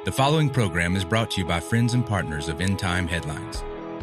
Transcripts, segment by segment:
The following program is brought to you by friends and partners of End Time Headlines.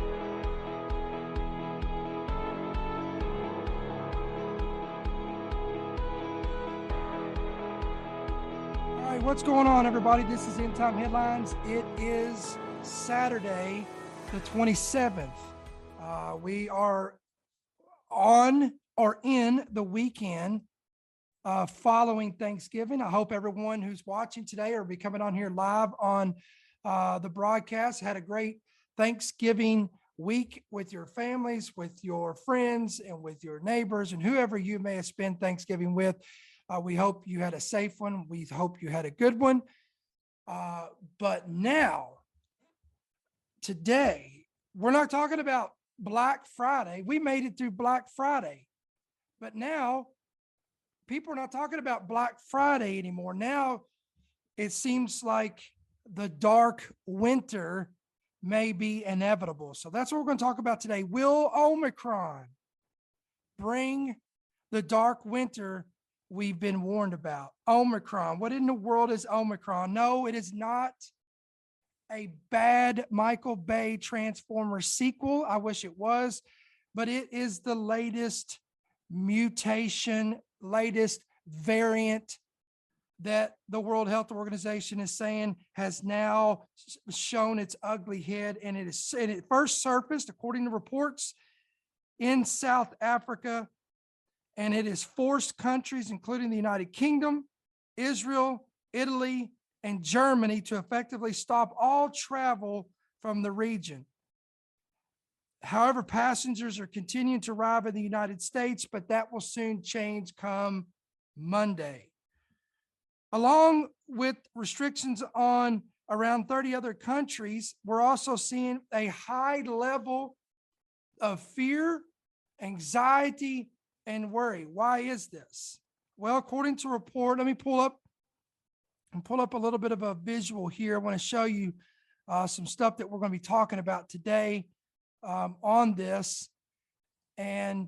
All right, what's going on, everybody? This is End Time Headlines. It is Saturday, the 27th. We are on or in the weekend following Thanksgiving. I hope everyone who's watching today or be coming on here live on the broadcast had a great Thanksgiving week with your families, with your friends, and with your neighbors, and whoever you may have spent Thanksgiving with. We hope you had a safe one. We hope you had a good one. But now, today, we're not talking about Black Friday. We made it through Black Friday. But now, people are not talking about Black Friday anymore. Now, it seems like the dark winter may be inevitable. So that's what we're going to talk about today. Will Omicron bring the dark winter we've been warned about? Omicron. What in the world is Omicron? No, it is not a bad Michael Bay Transformer sequel. I wish it was, but it is the latest mutation, latest variant that the World Health Organization is saying has now shown its ugly head. And it first surfaced, according to reports, in South Africa. And it has forced countries, including the United Kingdom, Israel, Italy, and Germany, to effectively stop all travel from the region. However, passengers are continuing to arrive in the United States, but that will soon change come Monday. Along with restrictions on around 30 other countries, we're also seeing a high level of fear, anxiety, and worry. Why is this? Well, according to a report, let me pull up a little bit of a visual here. I want to show you some stuff that we're going to be talking about today on this. And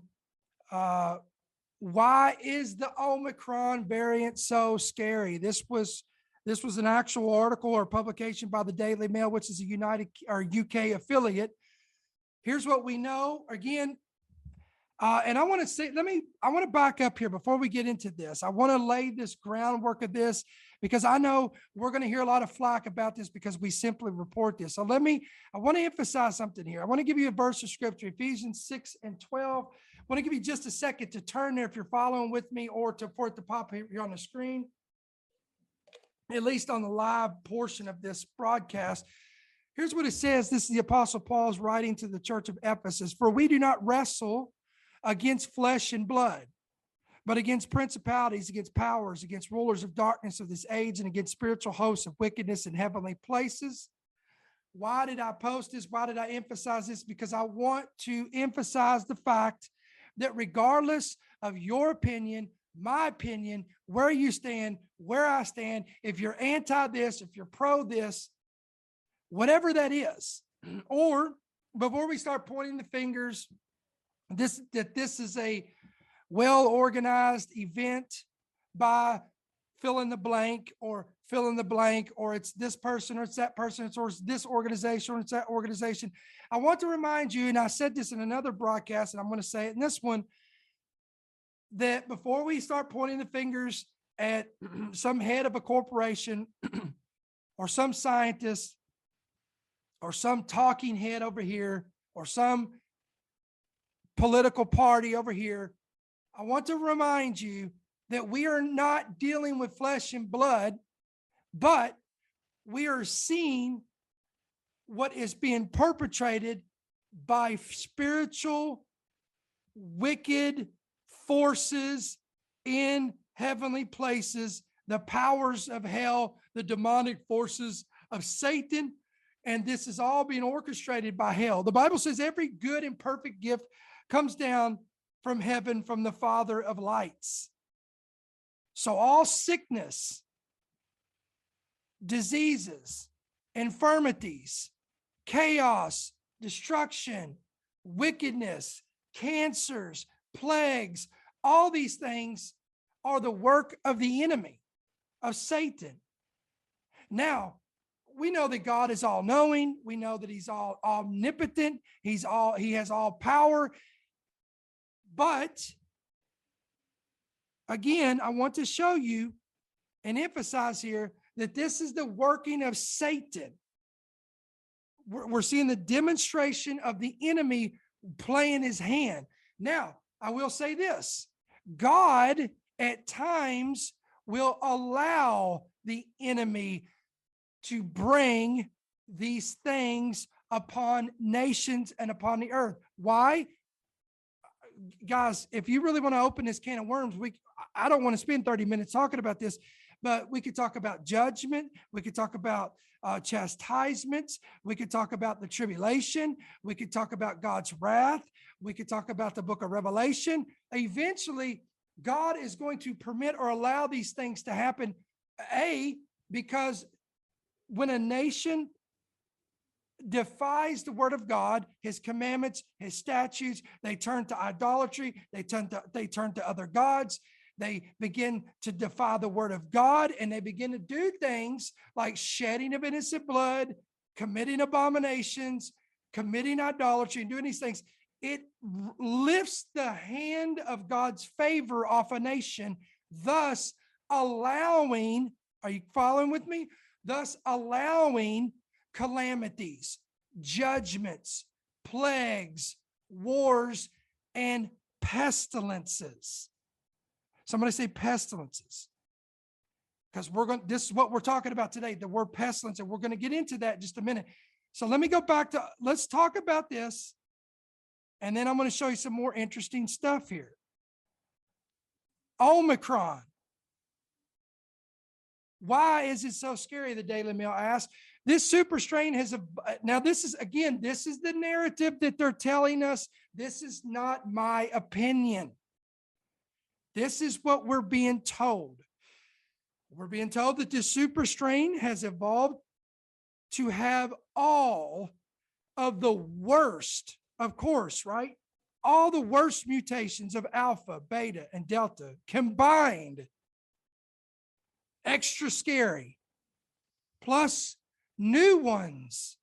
why is the Omicron variant so scary? This was an actual article or publication by the Daily Mail, which is a UK affiliate. Here's what we know. Again, and I want to back up here before we get into this. I want to lay this groundwork of this because I know we're going to hear a lot of flack about this because we simply report this. So I want to emphasize something here. I want to give you a verse of scripture, Ephesians 6:12. I want to give you just a second to turn there if you're following with me, or for it to pop here on the screen, at least on the live portion of this broadcast. Here's what it says. This is the Apostle Paul's writing to the church of Ephesus. For we do not wrestle against flesh and blood, but against principalities, against powers, against rulers of darkness of this age, and against spiritual hosts of wickedness in heavenly places. Why did I post this? Why did I emphasize this? Because I want to emphasize the fact that regardless of your opinion, my opinion, where you stand, where I stand, if you're anti this, if you're pro this, whatever that is, or before we start pointing the fingers, this is a well-organized event by fill in the blank, or it's this person, or it's that person, or it's this organization, or it's that organization. I want to remind you, and I said this in another broadcast, and I'm going to say it in this one, that before we start pointing the fingers at some head of a corporation or some scientist or some talking head over here or some political party over here, I want to remind you that we are not dealing with flesh and blood, but we are seeing what is being perpetrated by spiritual, wicked forces in heavenly places, the powers of hell, the demonic forces of Satan. And this is all being orchestrated by hell. The Bible says every good and perfect gift comes down from heaven, from the Father of lights. So all sickness, diseases, infirmities, chaos, destruction, wickedness, cancers, plagues, all these things are the work of the enemy, of Satan. Now, we know that God is all knowing. We know that he's all omnipotent. He has all power. But again, I want to show you and emphasize here that this is the working of Satan. We're seeing the demonstration of the enemy playing his hand. Now, I will say this: God at times will allow the enemy to bring these things upon nations and upon the earth. Why? Guys, if you really want to open this can of worms, I don't want to spend 30 minutes talking about this, but we could talk about judgment. We could talk about chastisements. We could talk about the tribulation. We could talk about God's wrath. We could talk about the book of Revelation. Eventually, God is going to permit or allow these things to happen, because when a nation defies the word of God, his commandments, his statutes, they turn to idolatry, they turn to other gods, they begin to defy the word of God, and they begin to do things like shedding of innocent blood, committing abominations, committing idolatry, and doing these things. It lifts the hand of God's favor off a nation, thus allowing, are you following with me? Thus allowing calamities, judgments, plagues, wars, and pestilences. Somebody say pestilences. Because this is what we're talking about today, the word pestilence, and we're going to get into that in just a minute. So let me go back to, let's talk about this, and then I'm going to show you some more interesting stuff here. Omicron. Why is it so scary? The Daily Mail asked. This super strain now this is the narrative that they're telling us. This is not my opinion. This is what we're being told. We're being told that this super strain has evolved to have all of the worst, of course, right? All the worst mutations of alpha, beta, and delta combined. Extra scary. Plus new ones.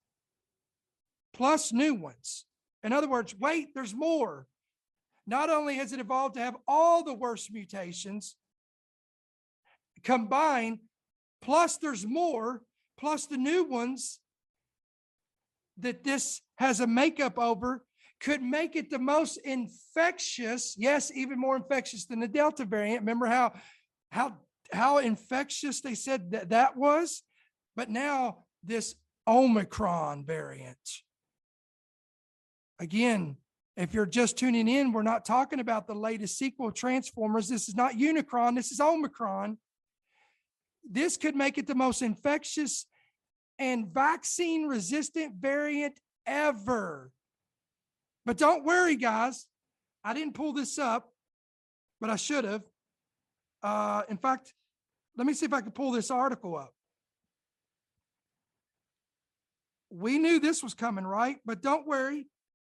In other words, wait, there's more. Not only has it evolved to have all the worst mutations combined, plus there's more, plus the new ones that this has a makeup over could make it the most infectious, yes, even more infectious than the Delta variant. Remember how infectious they said that was? But now this Omicron variant. Again, if you're just tuning in, we're not talking about the latest sequel, Transformers. This is not Unicron. This is Omicron. This could make it the most infectious and vaccine-resistant variant ever. But don't worry, guys. I didn't pull this up, but I should have. In fact, let me see if I can pull this article up. We knew this was coming, right? But don't worry.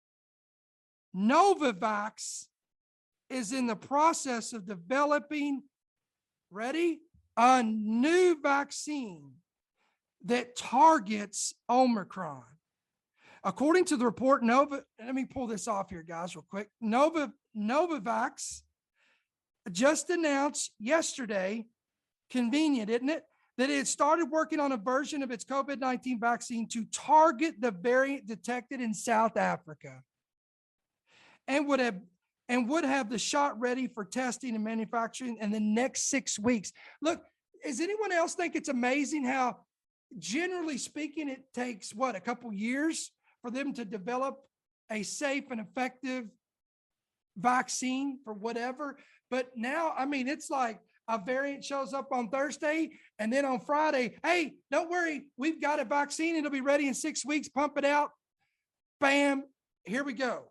Novavax is in the process of developing, ready, a new vaccine that targets Omicron. According to the report, let me pull this off here, guys, real quick. Novavax just announced yesterday, convenient, isn't it, that it started working on a version of its COVID-19 vaccine to target the variant detected in South Africa, and would have the shot ready for testing and manufacturing in the next 6 weeks. Look, does anyone else think it's amazing how, generally speaking, it takes, a couple years for them to develop a safe and effective vaccine for whatever? But now, I mean, it's like a variant shows up on Thursday, and then on Friday, hey, don't worry, we've got a vaccine. It'll be ready in 6 weeks. Pump it out. Bam, here we go.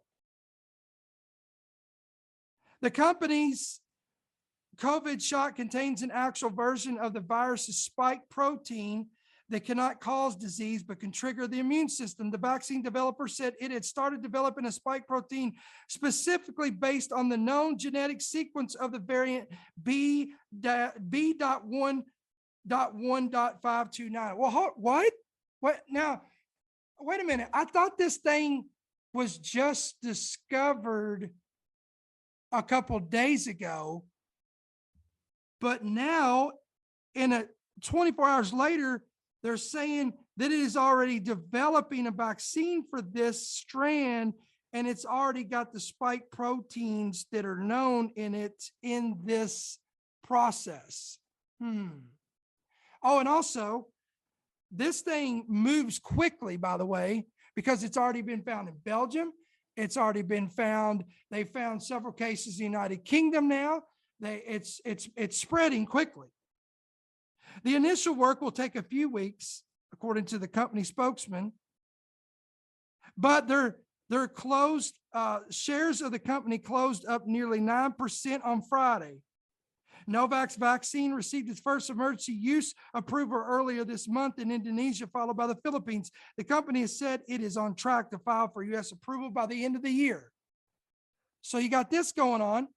The company's COVID shot contains an actual version of the virus's spike protein that cannot cause disease but can trigger the immune system. The vaccine developer said it had started developing a spike protein specifically based on the known genetic sequence of the variant B.1.1.529. Well, what? What now? Wait a minute. I thought this thing was just discovered a couple days ago, but now in a 24 hours later, they're saying that it is already developing a vaccine for this strand, and it's already got the spike proteins that are known in it in this process. Oh, and also, this thing moves quickly, by the way, because it's already been found in Belgium. It's already been found. They found several cases in the United Kingdom now. It's spreading quickly. The initial work will take a few weeks, according to the company spokesman, but they're closed. Shares of the company closed up nearly 9% on Friday. Novavax vaccine received its first emergency use approval earlier this month in Indonesia, followed by the Philippines. The company has said it is on track to file for U.S. approval by the end of the year. So you got this going on.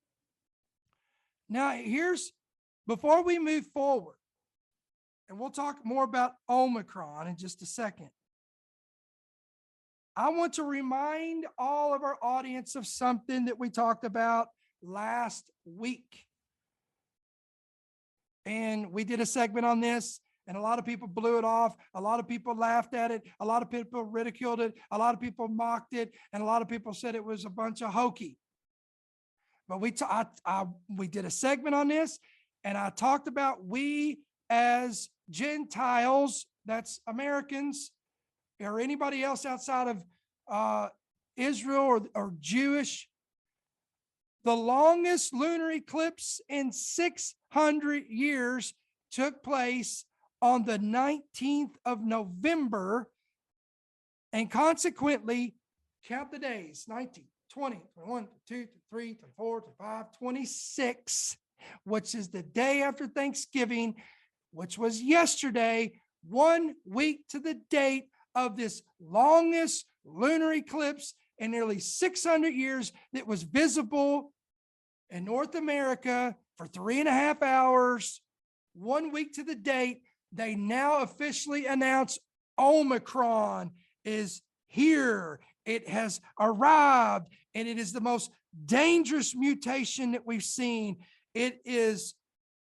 Now, before we move forward, and we'll talk more about Omicron in just a second, I want to remind all of our audience of something that we talked about last week. And we did a segment on this, and a lot of people blew it off. A lot of people laughed at it. A lot of people ridiculed it. A lot of people mocked it. And a lot of people said it was a bunch of hokey. But we did a segment on this, and I talked about we as Gentiles, that's Americans, or anybody else outside of Israel or Jewish. The longest lunar eclipse in 600 years took place on the 19th of November. And consequently, count the days, 19, 20, 21, 22, 23, 24, 25, 26, which is the day after Thanksgiving, which was yesterday, 1 week to the date of this longest lunar eclipse in nearly 600 years that was visible in North America for 3.5 hours, 1 week to the date. They now officially announced Omicron is here. It has arrived, and it is the most dangerous mutation that we've seen. It is,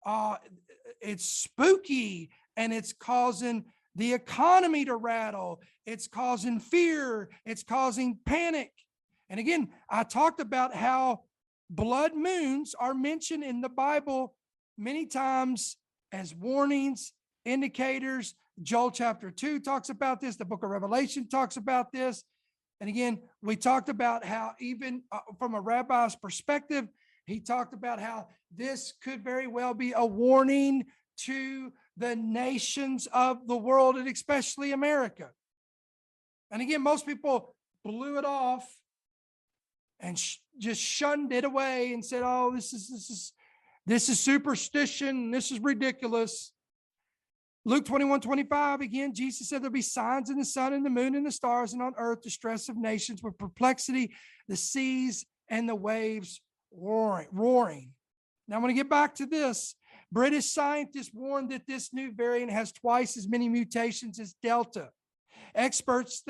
it's spooky, and it's causing the economy to rattle. It's causing fear. It's causing panic. And again, I talked about how blood moons are mentioned in the Bible many times as warnings, indicators. Joel chapter 2 talks about this. The book of Revelation talks about this. And again, we talked about how even from a rabbi's perspective, he talked about how this could very well be a warning to the nations of the world, and especially America. And again, most people blew it off and just shunned it away and said, "Oh, this is superstition. This is ridiculous." Luke 21:25, again, Jesus said there'll be signs in the sun and the moon and the stars, and on earth distress of nations with perplexity, the seas and the waves roaring. Now I'm going to get back to this. British scientists warned that this new variant has twice as many mutations as Delta. Experts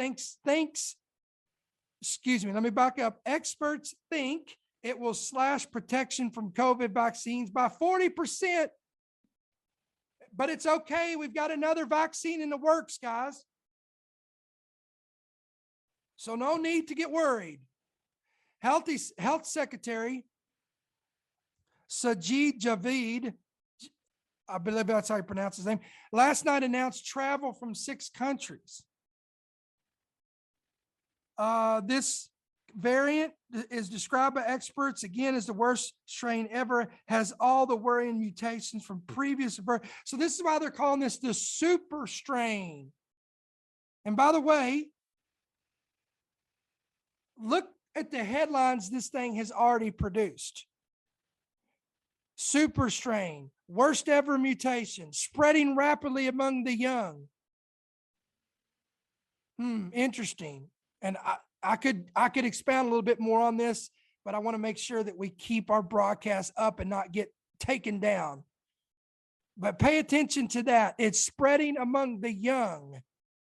let me back up. Experts think it will slash protection from COVID vaccines by 40%. But it's okay. We've got another vaccine in the works, guys. So no need to get worried. Health Secretary Sajid Javid, I believe that's how you pronounce his name, last night announced travel from 6 countries. This variant is described by experts, again, as the worst strain ever, has all the worrying mutations from previous birth. So this is why they're calling this the super strain. And by the way, look at the headlines this thing has already produced. Super strain, worst ever mutation, spreading rapidly among the young. Interesting. And I could expound a little bit more on this, but I want to make sure that we keep our broadcast up and not get taken down. But pay attention to that. It's spreading among the young.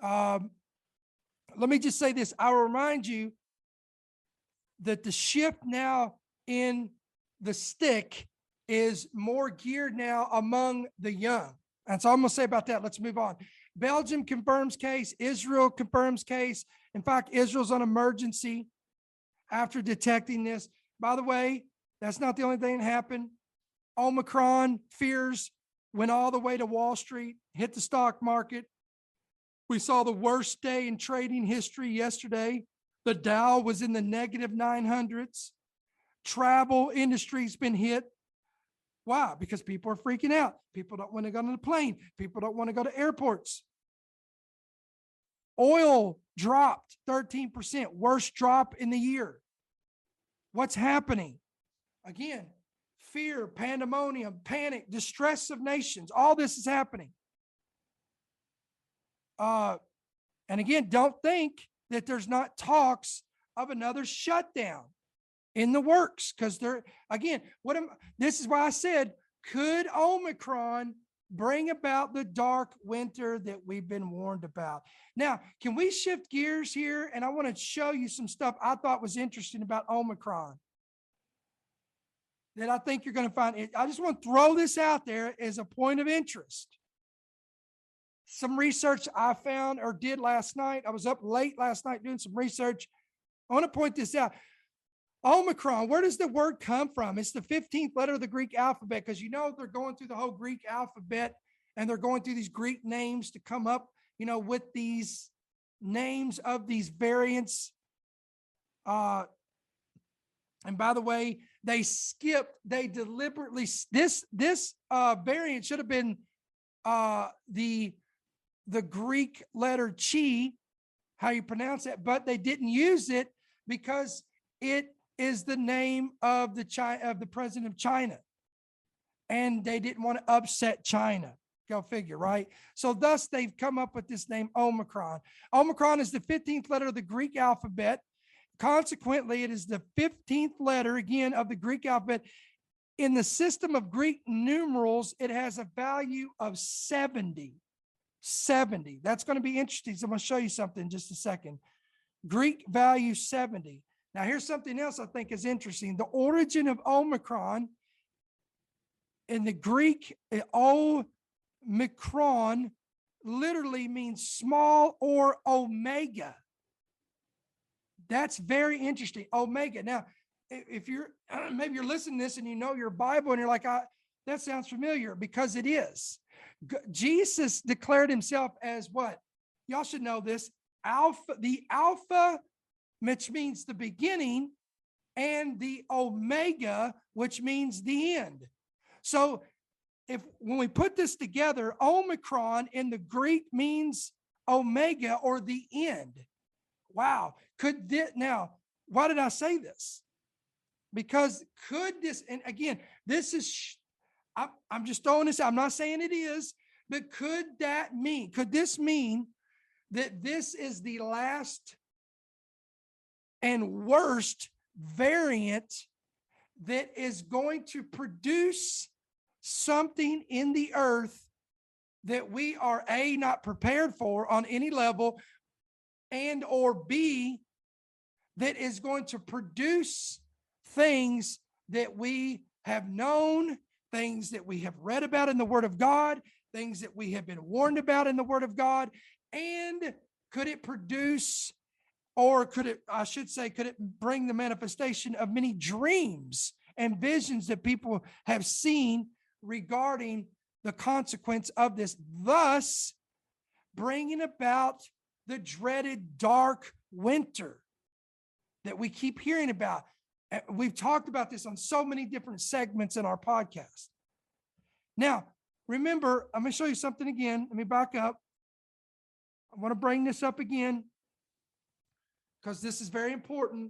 Let me just say this. I will remind you that the shift now in the stick is more geared now among the young. That's all I'm going to say about that. Let's move on. Belgium confirms case. Israel confirms case. In fact, Israel's on emergency after detecting this. By the way, that's not the only thing that happened. Omicron fears went all the way to Wall Street, hit the stock market. We saw the worst day in trading history yesterday. The Dow was in the negative 900s. Travel industry's been hit. Why? Because people are freaking out. People don't want to go on the plane. People don't want to go to airports. Oil dropped 13%, worst drop in the year. What's happening? Again, fear, pandemonium, panic, distress of nations. All this is happening. And again, don't think that there's not talks of another shutdown in the works, because this is why I said, could Omicron bring about the dark winter that we've been warned about? Now, can we shift gears here? And I want to show you some stuff I thought was interesting about Omicron that I think you're going to find. I just want to throw this out there as a point of interest. Some research I found or did last night. I was up late last night doing some research. I want to point this out. Omicron, where does the word come from? It's the 15th letter of the Greek alphabet, because they're going through the whole Greek alphabet and they're going through these Greek names to come up, with these names of these variants. And by the way, they deliberately, this variant should have been the Greek letter chi, how you pronounce it, but they didn't use it because it is the name of the president of China, and they didn't want to upset China. Go figure, right? So thus they've come up with this name Omicron. Omicron is the 15th letter of the Greek alphabet. Consequently, it is the 15th letter again of the Greek alphabet. In the system of Greek numerals, it has a value of 70. 70. That's going to be interesting. So I'm going to show you something in just a second. Greek value 70. Now, here's something else I think is interesting. The origin of Omicron in the Greek, Omicron literally means small or omega. That's very interesting. Omega. Now, if maybe you're listening to this and you know your Bible and you're like, that sounds familiar, because it is. Jesus declared himself as what? Y'all should know this. The Alpha, which means the beginning, and the Omega, which means the end. So when we put this together, Omicron in the Greek means Omega, or the end. Wow. Now, why did I say this? Because could this, and again, this is, I'm just throwing this out. I'm not saying it is, but could this mean that this is the last and worst variant that is going to produce something in the earth that we are A, not prepared for on any level, and or B, that is going to produce things that we have known, things that we have read about in the Word of God, things that we have been warned about in the Word of God? And could it produce, or could it bring the manifestation of many dreams and visions that people have seen regarding the consequence of this, thus bringing about the dreaded dark winter that we keep hearing about? We've talked about this on so many different segments in our podcast. Now, remember, I'm going to show you something again. Let me back up. I want to bring this up again because this is very important.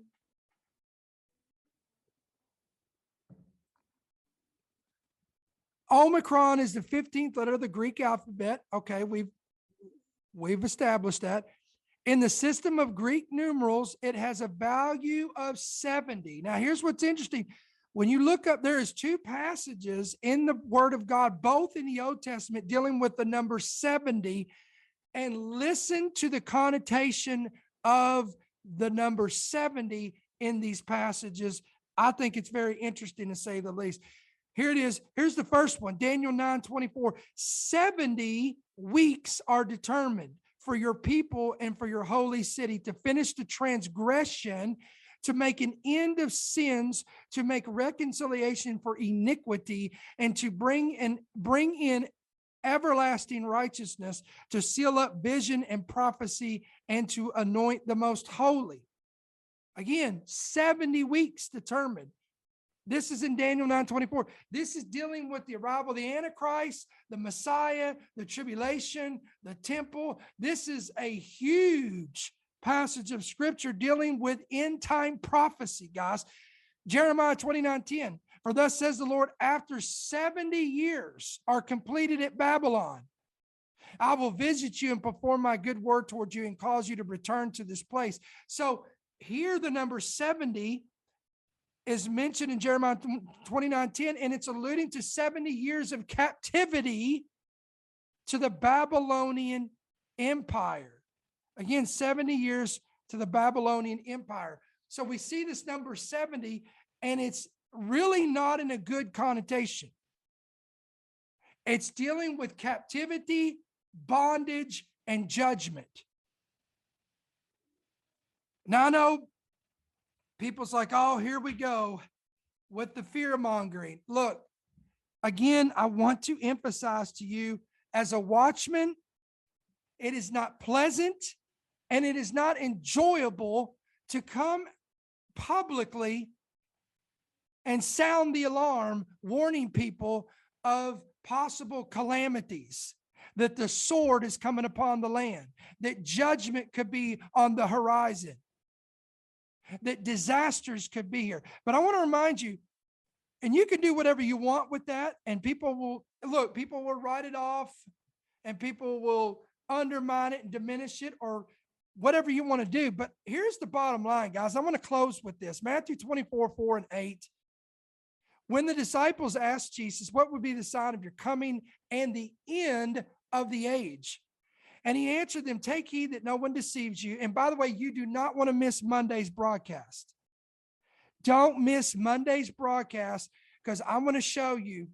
Omicron is the 15th letter of the Greek alphabet. Okay, we've established that. In the system of Greek numerals, it has a value of 70. Now, here's what's interesting. When you look up, there is two passages in the Word of God, both in the Old Testament, dealing with the number 70. and listen to the connotation of the number 70 in these passages. I think it's very interesting, to say the least. Here it is. Here's the first one, Daniel 9:24. 70 weeks are determined for your people and for your holy city to finish the transgression, to make an end of sins, to make reconciliation for iniquity, and to bring in everlasting righteousness, to seal up vision and prophecy, and to anoint the most holy. Again, 70 weeks determined. This is in Daniel 9:24. This is dealing with the arrival of the Antichrist, the Messiah, the tribulation, the temple. This is a huge passage of scripture dealing with end time prophecy, guys. Jeremiah 29:10. For thus says the Lord, after 70 years are completed at Babylon, I will visit you and perform my good word towards you and cause you to return to this place. So here the number 70 is mentioned in Jeremiah 29:10, and it's alluding to 70 years of captivity to the Babylonian Empire. Again, 70 years to the Babylonian Empire. So we see this number 70, and it's really not in a good connotation. It's dealing with captivity, bondage, and judgment. Now I know people's like, oh, here we go with the fear mongering. Look, again, I want to emphasize to you, as a watchman, it is not pleasant and it is not enjoyable to come publicly and sound the alarm, warning people of possible calamities, that the sword is coming upon the land, that judgment could be on the horizon, that disasters could be here. But I want to remind you, and you can do whatever you want with that, and people will write it off, and people will undermine it and diminish it, or whatever you want to do. But here's the bottom line, guys. I want to close with this. Matthew 24:4-8. When the disciples asked Jesus, what would be the sign of your coming and the end of the age? And he answered them, take heed that no one deceives you. And by the way, you do not want to miss Monday's broadcast. Don't miss Monday's broadcast, because I'm going to show you,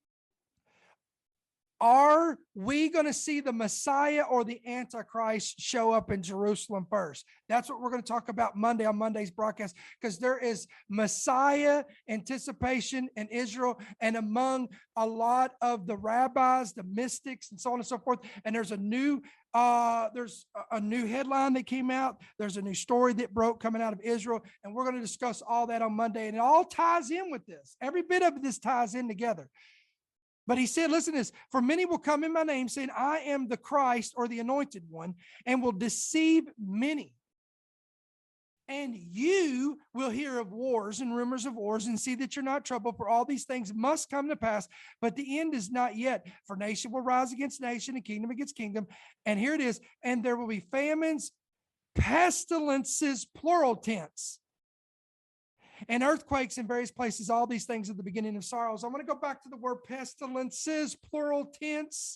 are we going to see the Messiah or the Antichrist show up in Jerusalem first? That's what we're going to talk about Monday on Monday's broadcast, because there is Messiah anticipation in Israel and among a lot of the rabbis, the mystics, and so on and so forth. And there's a new headline that came out. There's a new story that broke coming out of Israel, and we're going to discuss all that on Monday. And it all ties in with this. Every bit of this ties in together. But he said, listen to this, for many will come in my name saying, I am the Christ or the anointed one, and will deceive many. And you will hear of wars and rumors of wars, and see that you're not troubled, for all these things must come to pass, but the end is not yet. For nation will rise against nation and kingdom against kingdom. And here it is, and there will be famines, pestilences, plural tense, and earthquakes in various places. All these things at the beginning of sorrows. I want to go back to the word pestilences, plural tense.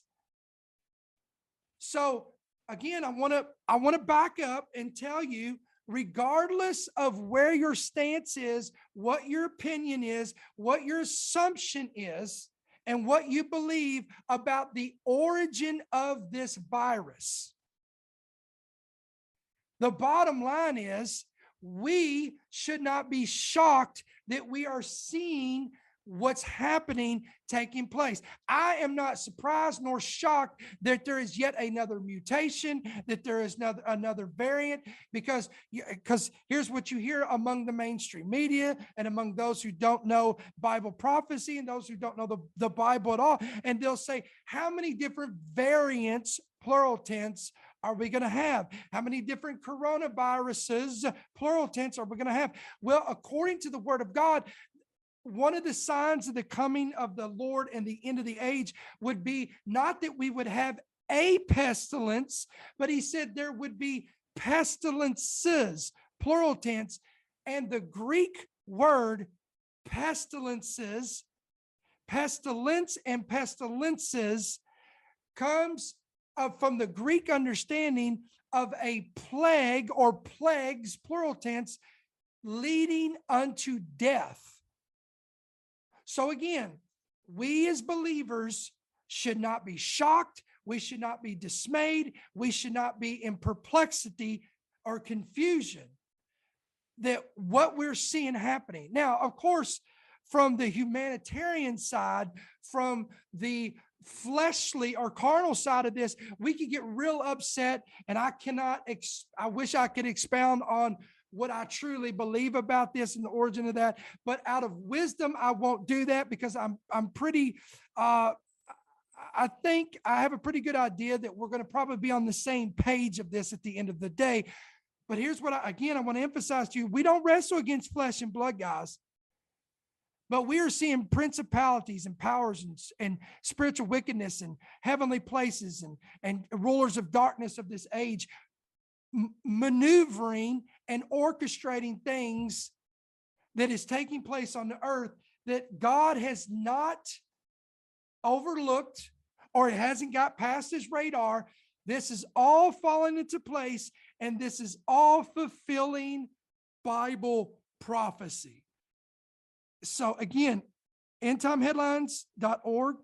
So again, I want to back up and tell you, regardless of where your stance is, what your opinion is, what your assumption is, and what you believe about the origin of this virus, the bottom line is, we should not be shocked that we are seeing what's happening taking place. I am not surprised nor shocked that there is yet another mutation, that there is another variant, because here's what you hear among the mainstream media and among those who don't know Bible prophecy and those who don't know the Bible at all. And they'll say, how many different variants, plural tense, are we going to have? How many different coronaviruses, plural tense, are we going to have? Well, according to the word of God, one of the signs of the coming of the Lord and the end of the age would be not that we would have a pestilence, but he said there would be pestilences, plural tense. And the Greek word pestilences, pestilence and pestilences comes from the Greek understanding of a plague or plagues, plural tense, leading unto death. So again, we as believers should not be shocked. We should not be dismayed. We should not be in perplexity or confusion that what we're seeing happening. Now, of course, from the humanitarian side, from the fleshly or carnal side of this, we could get real upset, and I wish I could expound on what I truly believe about this and the origin of that, but out of wisdom, I won't do that because I'm pretty, I think I have a pretty good idea that we're going to probably be on the same page of this at the end of the day. But here's what I want to emphasize to you. We don't wrestle against flesh and blood, guys. But we are seeing principalities and powers and spiritual wickedness and heavenly places and rulers of darkness of this age maneuvering and orchestrating things that is taking place on the earth that God has not overlooked, or it hasn't got past his radar. This is all falling into place, and this is all fulfilling Bible prophecy. So again, endtimeheadlines.org,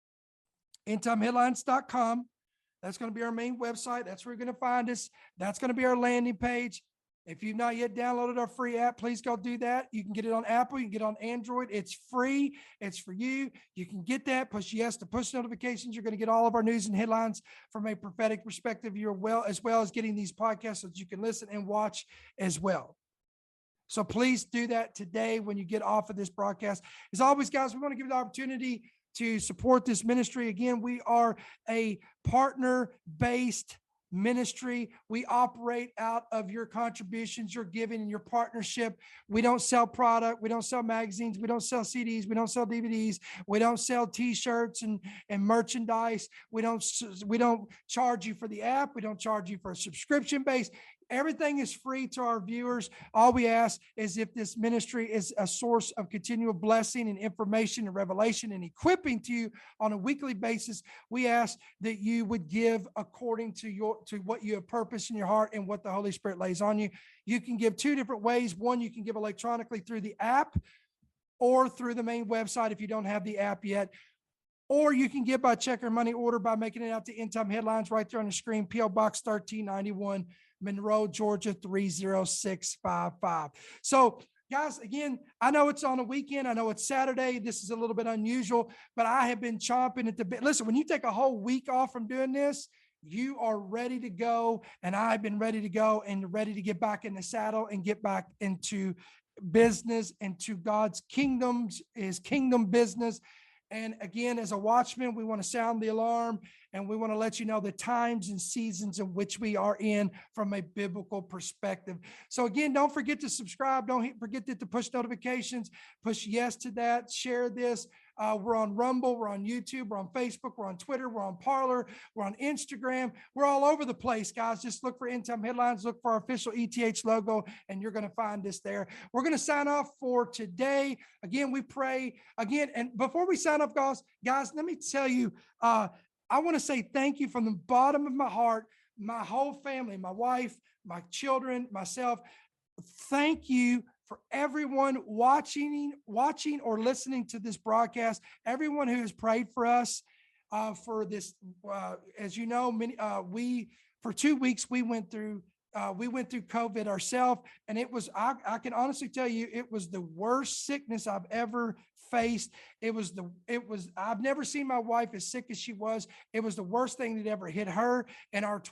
endtimeheadlines.com. That's going to be our main website. That's where you're going to find us. That's going to be our landing page. If you've not yet downloaded our free app, please go do that. You can get it on Apple. You can get it on Android. It's free. It's for you. You can get that. Push yes to push notifications. You're going to get all of our news and headlines from a prophetic perspective. As well as getting these podcasts so that you can listen and watch as well. So please do that today when you get off of this broadcast. As always, guys, we want to give you the opportunity to support this ministry. Again, we are a partner-based ministry. We operate out of your contributions, your giving, and your partnership. We don't sell product. We don't sell magazines. We don't sell CDs. We don't sell DVDs. We don't sell T-shirts and merchandise. We don't charge you for the app. We don't charge you for a subscription base. Everything is free to our viewers. All we ask is if this ministry is a source of continual blessing and information and revelation and equipping to you on a weekly basis, we ask that you would give according to what you have purpose in your heart and what the Holy Spirit lays on you. You can give two different ways. One, you can give electronically through the app or through the main website if you don't have the app yet. Or you can give by check or money order by making it out to End Time Headlines right there on the screen, P.O. Box 1391, Monroe, Georgia 30655. So guys, again, I know it's on a weekend. I know it's Saturday. This is a little bit unusual, but I have been chomping at the bit. Listen, when you take a whole week off from doing this, you are ready to go. And I've been ready to go and ready to get back in the saddle and get back into business, into God's kingdoms, his kingdom business. And again, as a watchman, we want to sound the alarm and we want to let you know the times and seasons in which we are in from a biblical perspective. So again, don't forget to subscribe. Don't forget to push notifications, push yes to that, share this. We're on Rumble, we're on YouTube, we're on Facebook, we're on Twitter, we're on Parler, we're on Instagram. We're all over the place, guys. Just look for End Time Headlines, look for our official ETH logo, and you're going to find us there. We're going to sign off for today. Again, we pray again. And before we sign off, guys, let me tell you, I want to say thank you from the bottom of my heart, my whole family, my wife, my children, myself. Thank you for everyone watching or listening to this broadcast, everyone who has prayed for us for this. As you know, for 2 weeks, we went through COVID ourselves, and it was, I can honestly tell you, it was the worst sickness I've ever faced. I've never seen my wife as sick as she was. It was the worst thing that ever hit her in our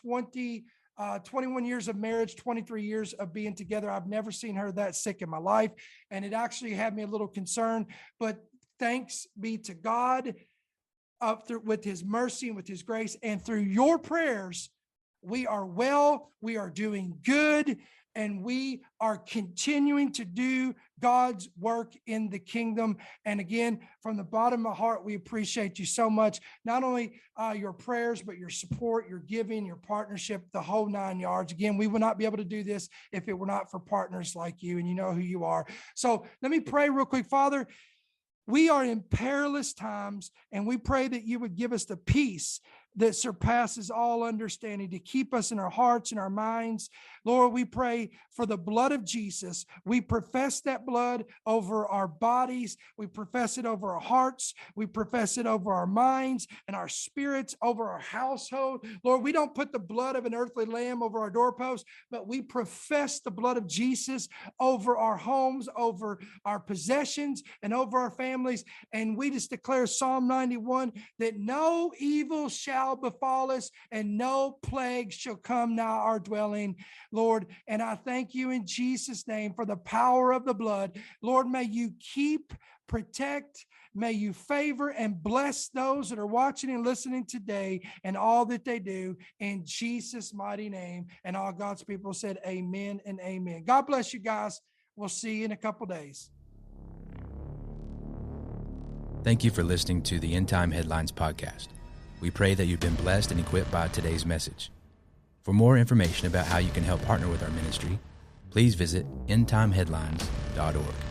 21 years of marriage, 23 years of being together. I've never seen her that sick in my life. And it actually had me a little concerned, but thanks be to God with his mercy and with his grace. And through your prayers, we are well, we are doing good, and we are continuing to do God's work in the kingdom. And again, from the bottom of my heart, we appreciate you so much. Not only your prayers, but your support, your giving, your partnership, the whole 9 yards. Again, we would not be able to do this if it were not for partners like you, and you know who you are. So let me pray real quick. Father, We are in perilous times, and we pray that you would give us the peace that surpasses all understanding to keep us in our hearts and our minds. Lord, we pray for the blood of Jesus. We profess that blood over our bodies. We profess it over our hearts. We profess it over our minds and our spirits, over our household. Lord, we don't put the blood of an earthly lamb over our doorpost, but we profess the blood of Jesus over our homes, over our possessions, and over our families. And we just declare Psalm 91 that no evil shall befall us and no plague shall come nigh our dwelling, Lord. And I thank you in Jesus' name for the power of the blood. Lord, may you keep, protect, may you favor and bless those that are watching and listening today and all that they do in Jesus' mighty name. And all God's people said amen and amen. God bless you guys. We'll see you in a couple days. Thank you for listening to the End Time Headlines podcast. We pray that you've been blessed and equipped by today's message. For more information about how you can help partner with our ministry, please visit endtimeheadlines.org.